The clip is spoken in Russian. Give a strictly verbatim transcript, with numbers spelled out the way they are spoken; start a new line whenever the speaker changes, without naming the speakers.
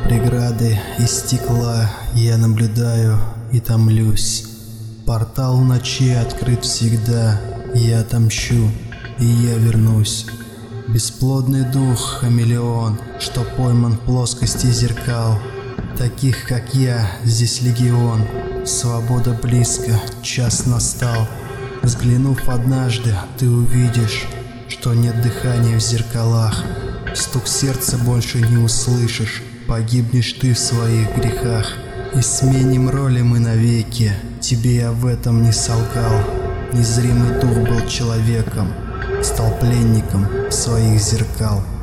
Преграды из стекла я наблюдаю и томлюсь. Портал в ночи открыт всегда, я отомщу, и я вернусь. Бесплодный дух, хамелеон, что пойман в плоскости зеркал. Таких, как я, здесь легион. Свобода близко, час настал. Взглянув однажды, ты увидишь, что нет дыхания в зеркалах. Стук сердца больше не услышишь, погибнешь ты в своих грехах. И сменим роли мы навеки, тебе я в этом не солгал. Незримый дух был человеком, стал пленником своих зеркал.